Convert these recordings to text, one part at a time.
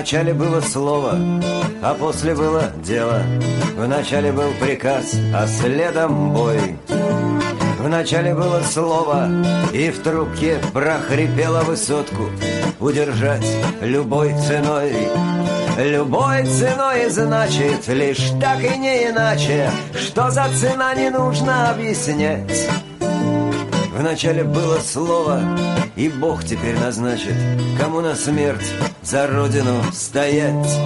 Вначале было слово, а после было дело. Вначале был приказ, а следом бой. Вначале было слово, и в трубке прохрипела высотку: удержать любой ценой. Любой ценой значит лишь так и не иначе. Что за цена, не нужно объяснять. Вначале было слово, и Бог теперь назначит, кому на смерть за родину стоять.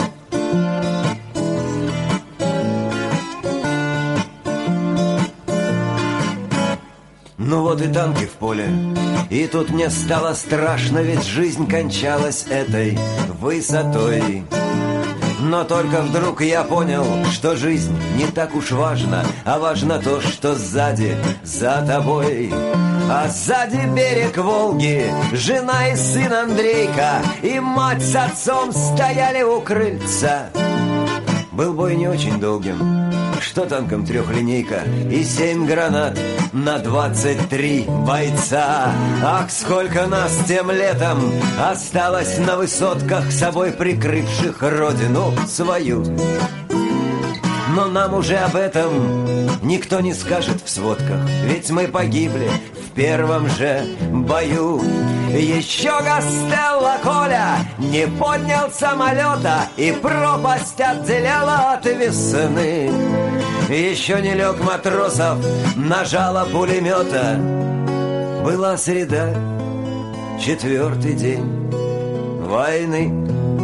Ну вот и танки в поле. И тут мне стало страшно, ведь жизнь кончалась этой высотой. Но только вдруг я понял, что жизнь не так уж важна, а важно то, что сзади, за тобой. А сзади берег Волги, жена и сын Андрейка, и мать с отцом стояли у крыльца. Был бой не очень долгим, что танком трехлинейка и 7 гранат на 23 бойца. Ах, сколько нас тем летом осталось на высотках, собой прикрывших родину свою. Но нам уже об этом никто не скажет в сводках, ведь мы погибли в первом же бою. Еще Гастелло Коля не поднял самолета, и пропасть отделяла от весны. Еще не лег Матросов на жало пулемета. Была среда, 4-й день войны.